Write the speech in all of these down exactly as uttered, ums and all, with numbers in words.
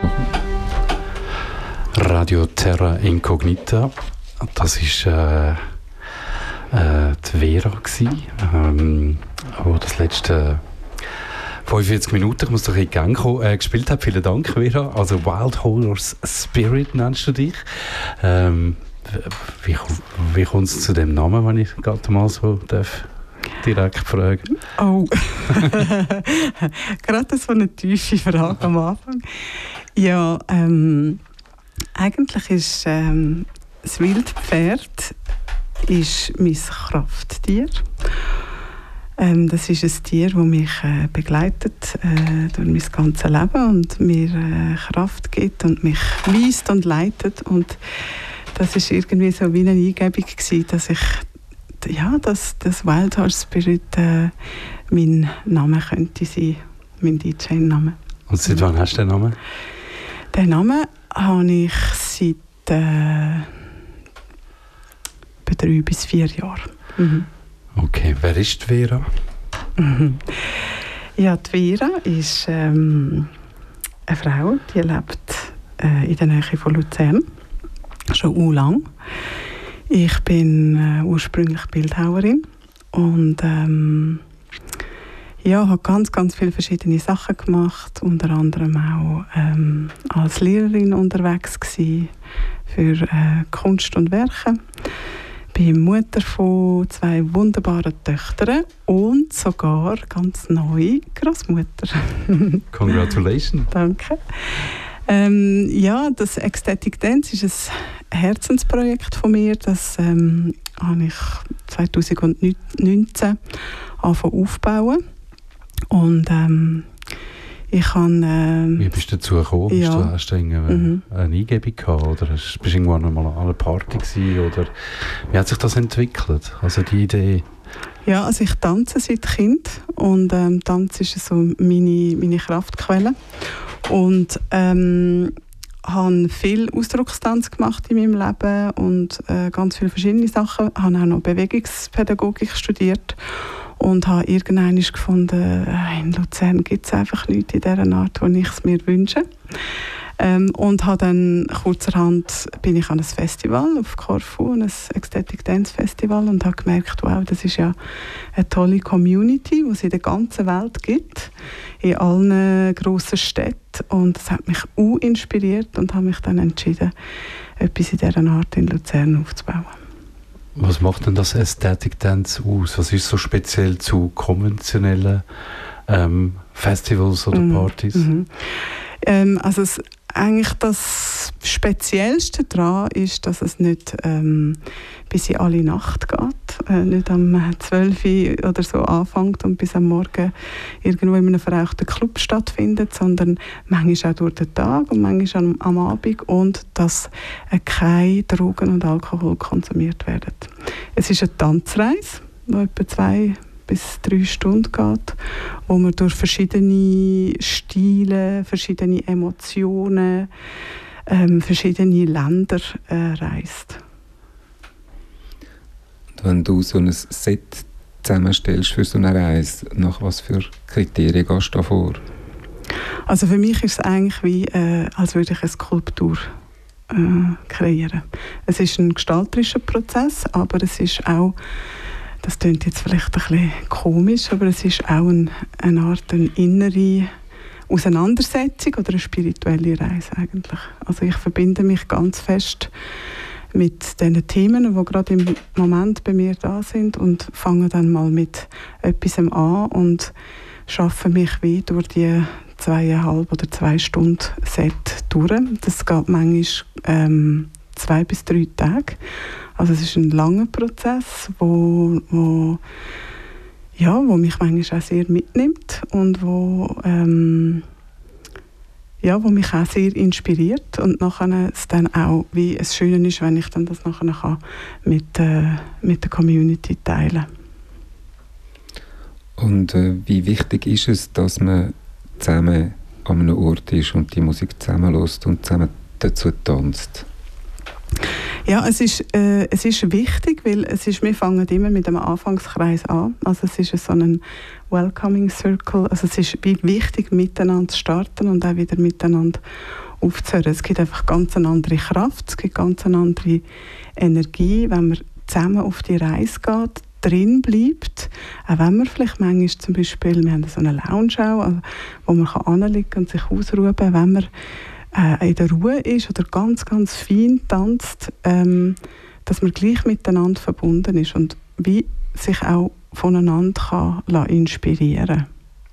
Radio Terra Incognita. Das war äh, äh, die Vera gewesen, ähm, wo das letzte fünfundvierzig Minuten, ich muss doch in Gang kommen, äh, gespielt hat. Vielen Dank, Vera. Also Wild Horse Spirit nennst du dich. Ähm, wie wie kommt es zu dem Namen, wenn ich gerade mal so darf direkt fragen? Oh, gerade so eine tiefe Frage am Anfang. Ja, ähm, eigentlich ist ähm, das Wildpferd ist mein Krafttier. Ähm, das ist ein Tier, das mich äh, begleitet äh, durch mein ganzes Leben und mir äh, Kraft gibt und mich weist und leitet. Und das ist irgendwie so wie eine Eingebung gewesen, dass ich ja, dass das Wild Horse Spirit äh, mein Name könnte sein, mein D J-Name. Und seit wann hast du den Namen? Den Namen habe ich seit äh, drei bis vier Jahren. Mhm. Okay, wer ist die Vera? Mhm. Ja, die Vera ist ähm, eine Frau, die lebt äh, in der Nähe von Luzern, schon u lang. Ich bin äh, ursprünglich Bildhauerin und ähm, ja, habe ganz, ganz viele verschiedene Sachen gemacht, unter anderem auch ähm, als Lehrerin unterwegs gewesen für äh, Kunst und Werke. Bin Mutter von zwei wunderbaren Töchtern und sogar ganz neu Großmutter. Congratulations. Danke. Ähm, ja, das Ecstatic Dance ist ein Herzensprojekt von mir. Das ähm, habe ich zwanzig neunzehn angefangen aufbauen. Und ähm, ich kann... Ähm, Wie bist du dazu gekommen? Ja. Hast du, hast du eine, Mhm. eine Eingebung gehabt? Oder hast, bist du irgendwann mal an einer Party gewesen? Oder wie hat sich das entwickelt? Also die Idee... Ja, also ich tanze seit Kind und ähm, Tanz ist so meine, meine Kraftquelle. Und ähm, habe viel Ausdruckstanz gemacht in meinem Leben und äh, ganz viele verschiedene Sachen. Ich habe auch noch Bewegungspädagogik studiert und habe irgendwann gefunden, äh, in Luzern gibt es einfach nichts in dieser Art, wie ich es mir wünsche. Ähm, und habe dann kurzerhand bin ich an ein Festival auf Korfu, ein Ecstatic Dance Festival, und habe gemerkt, wow, das ist ja eine tolle Community, die es in der ganzen Welt gibt, in allen grossen Städten, und das hat mich auch inspiriert und habe mich dann entschieden, etwas in dieser Art in Luzern aufzubauen. Was macht denn das Aesthetic Dance aus? Was ist so speziell zu konventionellen ähm, Festivals oder Partys? Mhm. Mhm. Ähm, also es, eigentlich das Speziellste daran ist, dass es nicht ähm, bis in alle Nacht geht, äh, nicht am zwölf Uhr oder so anfängt und bis am Morgen irgendwo in einem verrauchten Club stattfindet, sondern manchmal auch durch den Tag und manchmal am, am Abend, und dass äh, keine Drogen und Alkohol konsumiert werden. Es ist eine Tanzreise, die etwa zwei bis drei Stunden geht, wo man durch verschiedene Stile, verschiedene Emotionen, ähm, verschiedene Länder äh, reist. Wenn du so ein Set zusammenstellst für so eine Reise, nach was für Kriterien gehst du da vor? Also für mich ist es eigentlich wie, äh, als würde ich eine Skulptur äh, kreieren. Es ist ein gestalterischer Prozess, aber es ist auch, das klingt jetzt vielleicht ein bisschen komisch, aber es ist auch ein, eine Art eine innere Auseinandersetzung oder eine spirituelle Reise eigentlich. Also ich verbinde mich ganz fest mit den Themen, die gerade im Moment bei mir da sind, und fange dann mal mit etwas an und schaffe mich wie durch die zweieinhalb oder zwei Stunden Set durch. Das geht manchmal ähm, zwei bis drei Tage. Also es ist ein langer Prozess, wo, wo, ja, wo mich manchmal auch sehr mitnimmt und wo, ähm, ja, wo mich auch sehr inspiriert, und nachher es dann auch wie es schön ist, wenn ich dann das nachher kann mit, äh, mit der Community teilen. Und äh, wie wichtig ist es, dass man zusammen an einem Ort ist und die Musik zusammen hört und zusammen dazu tanzt? Ja, es ist, äh, es ist wichtig, weil es ist, wir fangen immer mit einem Anfangskreis an. Also es ist so ein Welcoming Circle. Also es ist wichtig, miteinander zu starten und auch wieder miteinander aufzuhören. Es gibt einfach ganz eine andere Kraft, es gibt ganz eine andere Energie, wenn man zusammen auf die Reise geht, drin bleibt, auch wenn man vielleicht manchmal zum Beispiel, wir haben so eine Lounge auch, wo man hinlegen kann und sich ausruhen kann, wenn man äh, in der Ruhe ist oder ganz, ganz fein tanzt, ähm, dass man gleich miteinander verbunden ist und wie sich auch voneinander kann lassen inspirieren.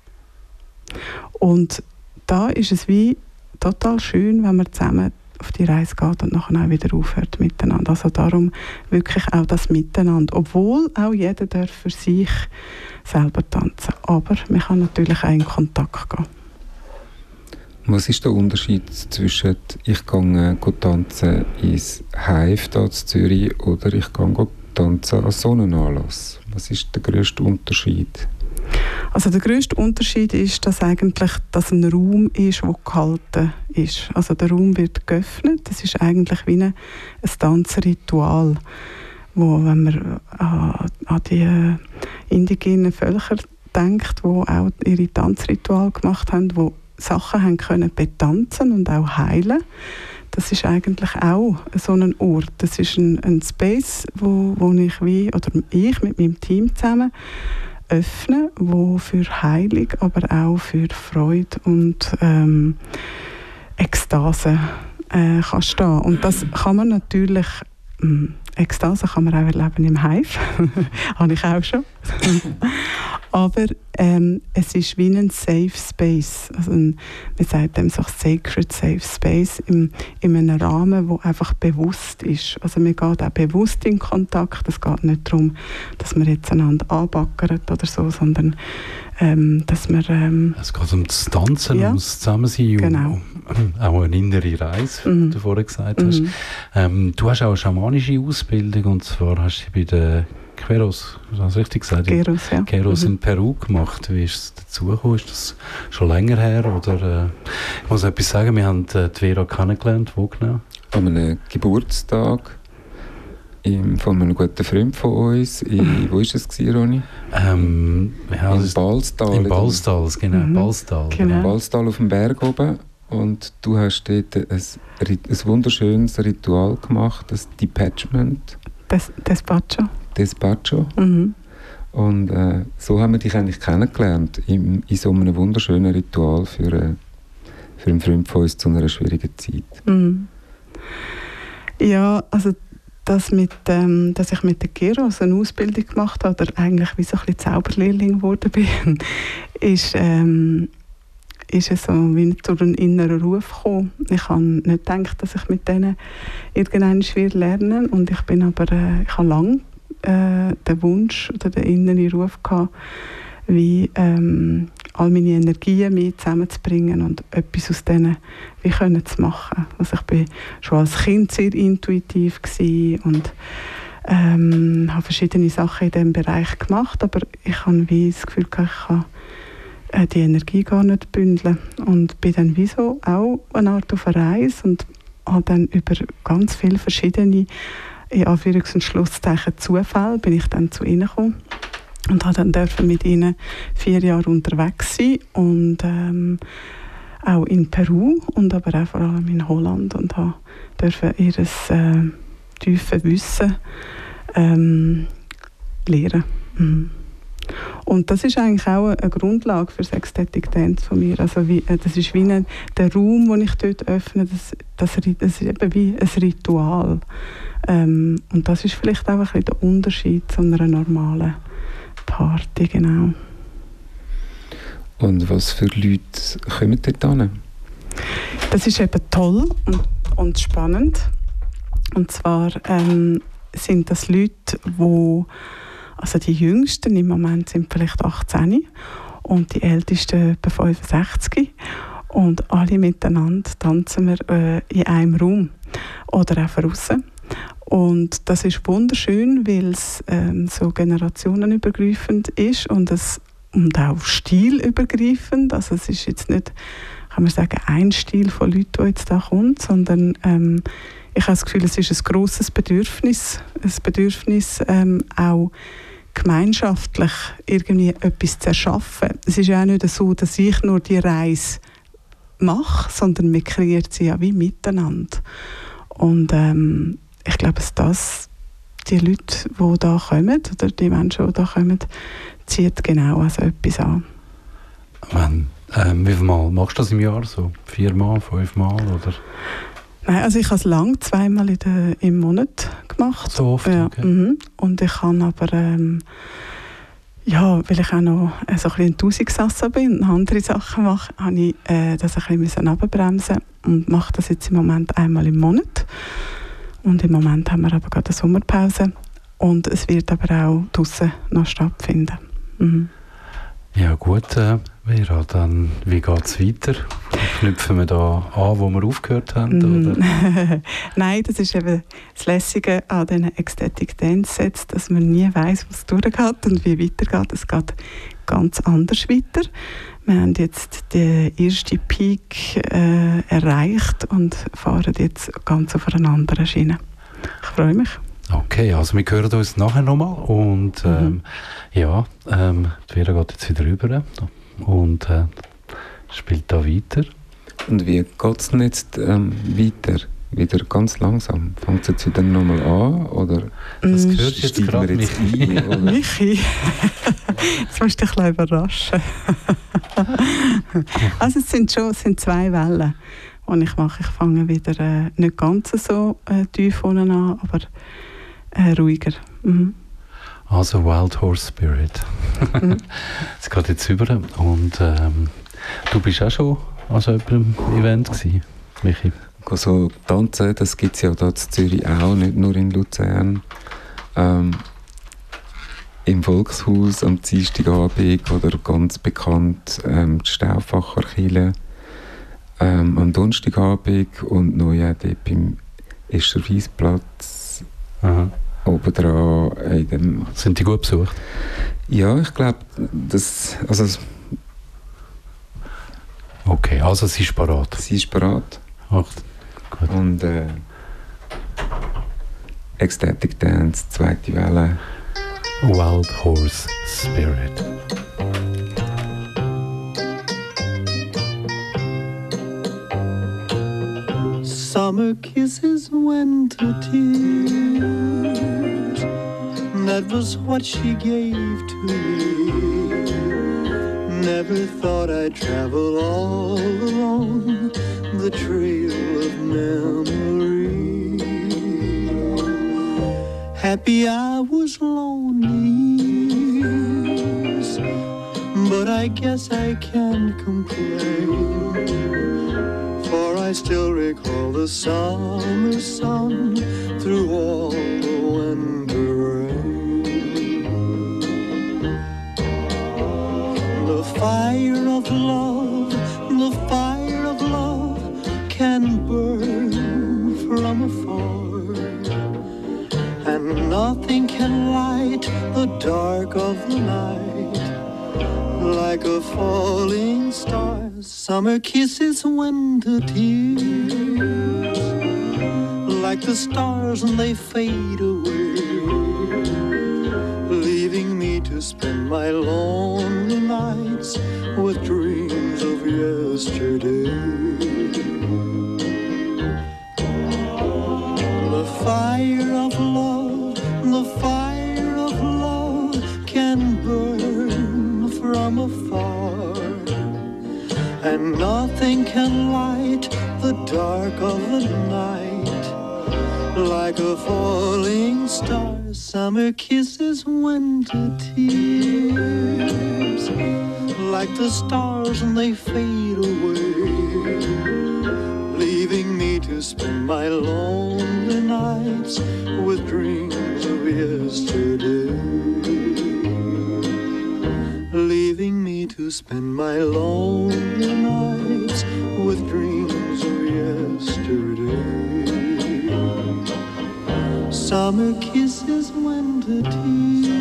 Und da ist es wie total schön, wenn man zusammen auf die Reise geht und nachher auch wieder aufhört miteinander. Also darum wirklich auch das Miteinander. Obwohl auch jeder darf für sich selber tanzen. Aber man kann natürlich auch in Kontakt gehen. Was ist der Unterschied zwischen ich gehe tanzen ins Hive hier in Zürich oder ich gehe tanzen an Sonnenanlass? Was ist der grösste Unterschied? Also der grösste Unterschied ist, dass eigentlich das ein Raum ist, der gehalten ist. Also der Raum wird geöffnet. Das ist eigentlich wie ein, ein Tanzritual, wo, wenn man an, an die indigenen Völker denkt, die auch ihre Tanzrituale gemacht haben, die Sachen haben können betanzen und auch heilen. Das ist eigentlich auch so ein Ort. Das ist ein, ein Space, wo, wo ich wie, oder ich mit meinem Team zusammen öffnen, wo für Heilung, aber auch für Freude und ähm, Ekstase äh, kann stehen. Und das kann man natürlich, mh, Ekstase kann man auch erleben im Hive, habe ich auch schon. Aber ähm, es ist wie ein Safe Space, also ein, man sagt dem so Sacred Safe Space, im, in einem Rahmen, der einfach bewusst ist. Also man geht auch bewusst in Kontakt, es geht nicht darum, dass man jetzt einander anbackert oder so, sondern ähm, dass man... Ähm, es geht um das Tanzen, ja, um das Zusammensein, genau. um, auch eine innere Reise, mhm. wie du vorhin gesagt hast. Mhm. Ähm, du hast auch eine schamanische Ausbildung, und zwar hast du bei der Queros, hast du das richtig gesagt? Queros, ja. Queros mhm. in Peru gemacht. Wie ist es dazu gekommen? Ist das schon länger her? Oder, äh, ich muss etwas sagen, wir haben äh, die Vera kennengelernt. Wo genau? An einem Geburtstag im, von einem guten Freund von uns. In, wo war es, Ronny? Ähm, ja, in Balstal. In Balstal, genau. Mhm. Balstal, genau. In Balstal auf dem Berg oben. Und du hast dort ein, ein wunderschönes Ritual gemacht, das Detachment. Des, Despacho. Despacho. Mhm. Und äh, so haben wir dich eigentlich kennengelernt, in, in so einem wunderschönen Ritual für, äh, für einen Freund von uns zu einer schwierigen Zeit. Mhm. Ja, also das mit, ähm, dass ich mit der Queros eine Ausbildung gemacht habe, oder eigentlich wie so ein bisschen Zauberlehrling geworden bin, ist, ähm, ist es so wie durch einen inneren Ruf gekommen. Ich habe nicht gedacht, dass ich mit denen irgendwann schwer lernen, und ich bin aber, äh, ich habe lange äh, den Wunsch oder den inneren Ruf gehabt, wie ähm, all meine Energien mit zusammenzubringen und etwas aus denen wie können zu machen. Also ich bin schon als Kind sehr intuitiv gewesen und ähm, habe verschiedene Sachen in diesem Bereich gemacht, aber ich habe wie das Gefühl gehabt, ich kann äh, die Energie gar nicht bündeln, und bin dann wie so auch eine Art auf eine Reise und habe dann über ganz viele verschiedene, in Anführungs- und Schlusszeichen, Zufälle bin ich dann zu ihnen gekommen. Und habe dann dürfen mit ihnen vier Jahre unterwegs sein, und ähm, auch in Peru und aber auch vor allem in Holland, und habe dürfen ihr äh, tiefes Wissen ähm, lernen. Mhm. Und das ist eigentlich auch eine Grundlage für das Ecstatic Dance von mir. Also wie, das ist wie ein, der Raum, den ich dort öffne, das, das, das ist eben wie ein Ritual. Ähm, und das ist vielleicht auch ein bisschen der Unterschied zu einer normalen Party, genau. Und was für Leute kommen dort hin? Das ist eben toll und, und spannend. Und zwar ähm, sind das Leute, die, also die Jüngsten im Moment sind vielleicht achtzehn und die Ältesten etwa fünfundsechzig. Und alle miteinander tanzen wir äh, in einem Raum oder auch draussen. Und das ist wunderschön, weil es ähm, so generationenübergreifend ist und, es, und auch stilübergreifend. Also es ist jetzt nicht, kann man sagen, ein Stil von Leuten, der jetzt da kommt, sondern ähm, ich habe das Gefühl, es ist ein grosses Bedürfnis, ein Bedürfnis ähm, auch gemeinschaftlich irgendwie etwas zu erschaffen. Es ist ja auch nicht so, dass ich nur die Reise mache, sondern man kreiert sie ja wie miteinander. Und ähm, ich glaube, dass das die Leute, die da kommen, oder die Menschen, die da kommen, zieht genau also etwas an. Wenn, ähm, wie viel Mal machst du das im Jahr? So viermal, fünfmal? Oder? Nein, also ich habe es lang zweimal in der, im Monat gemacht. So oft? Ja, okay. mhm. Und ich kann aber, ähm, ja, weil ich auch noch äh, so ein bisschen enthusiastischer bin und andere Sachen mache, habe ich äh, das ein bisschen runterbremsen und mache das jetzt im Moment einmal im Monat. Und im Moment haben wir aber gerade eine Sommerpause. Und es wird aber auch draussen noch stattfinden. Mhm. Ja gut, äh, Vera, dann wie geht es weiter? Knüpfen wir da an, wo wir aufgehört haben? Oder? Nein, das ist eben das Lässige an diesen Ecstatic Dance Sets, dass man nie weiss, was durchgeht und wie weitergeht. Es geht ganz anders weiter. Wir haben jetzt den ersten Peak äh, erreicht und fahren jetzt ganz auf einer anderen Schiene. Ich freue mich. Okay, also wir hören uns nachher nochmal und ähm, mhm. ja, ähm, die Vera geht jetzt wieder rüber und äh, spielt da weiter. Und wie geht es denn jetzt ähm, weiter? Wieder ganz langsam? Fängt es jetzt wieder nochmal an? Oder das gehört jetzt gerade jetzt ein, oder? Michi, jetzt musst du dich ein bisschen überraschen. Also es sind schon es sind zwei Wellen, die ich mache. Ich fange wieder äh, nicht ganz so äh, tief unten an, aber äh, ruhiger. Mhm. Also Wild Horse Spirit. Mhm. Es geht jetzt über und ähm, du bist auch schon an so einem Event gewesen, Michi? So tanzen, das gibt es ja hier in Zürich auch, nicht nur in Luzern. Ähm, Im Volkshaus am Dienstagabend oder ganz bekannt ähm, die Stauffacher Kirche ähm, am Donnerstagabend und noch ja dort beim Escherwiesplatz oben dran. In dem Sind die gut besucht? Ja, ich glaube, das... Also, okay, also sie ist parat. Sie ist parat. Ach, gut. Und äh, Ecstatic Dance, zweite Welle. Wild Horse Spirit. Summer kisses, winter tears. That was what she gave to me. Never thought I'd travel all along the trail of memory. Happy I was lonely, yes, but I guess I can't complain, for I still recall the summer sun through all the winter rain. The fire of love, the fire of love can burn from afar, and nothing can light the dark of the night like a falling star. Summer kisses, winter tears, like the stars and they fade away, leaving me to spend my lonely nights with dreams of yesterday. The fire of love, the fire of love can burn from afar, and nothing can light the dark of the night like a falling star. Summer kisses, winter tears, like the stars and they fade away, leaving me to spend my lonely nights with dreams of yesterday. Leaving me to spend my lonely nights with dreams of yesterday. Summer kisses, winter tears.